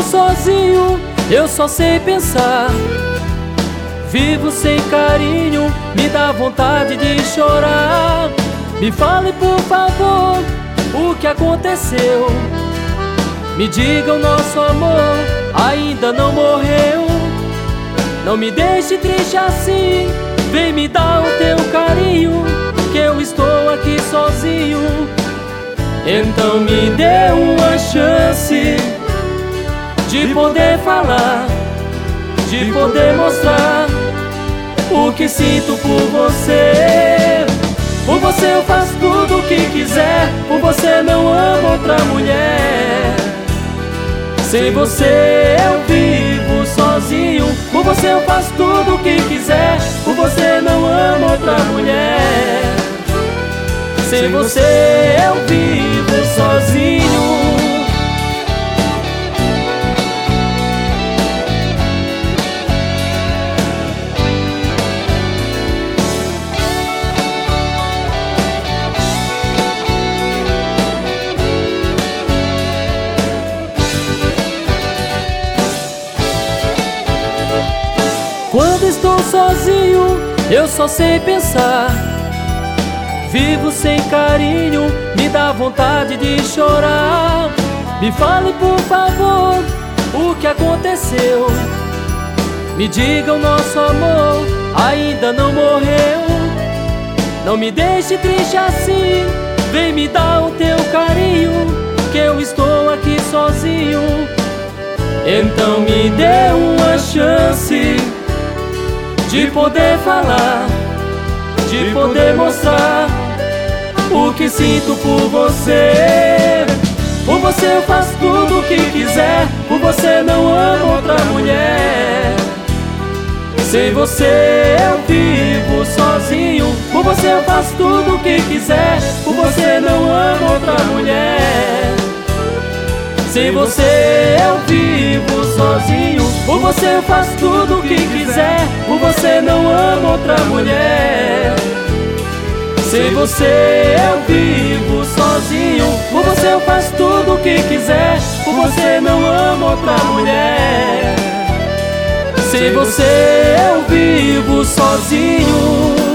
sozinho, eu só sei pensar. Vivo sem carinho, me dá vontade de chorar. Me fale por favor o que aconteceu. Me diga, o nosso amor ainda não morreu. Não me deixe triste assim, vem me dar o teu carinho, que eu estou aqui sozinho. Então me dê uma chance de poder falar, de poder mostrar o que sinto por você. Por você eu faço tudo o que quiser, por você não amo outra mulher. Sem você eu vivo sozinho, por você eu faço tudo o que quiser, por você não amo outra mulher. Sem você eu vivo sozinho. Quando estou sozinho, eu só sei pensar. Vivo sem carinho, me dá vontade de chorar. Me fale por favor o que aconteceu. Me diga, o nosso amor ainda não morreu. Não me deixe triste assim, vem me dar o teu carinho, que eu estou aqui sozinho. Então me dê uma chance de poder falar, de poder mostrar o que sinto por você. Por você eu faço tudo o que quiser, por você não amo outra mulher. Sem você eu vivo sozinho, por você eu faço tudo o que quiser, por você não amo outra mulher. Sem você eu vivo sozinho, por você eu faço tudo o que quiser, por você não amo outra mulher. Sem você eu vivo sozinho, por você eu faço tudo o que quiser, por você não amo outra mulher. Sem você eu vivo sozinho.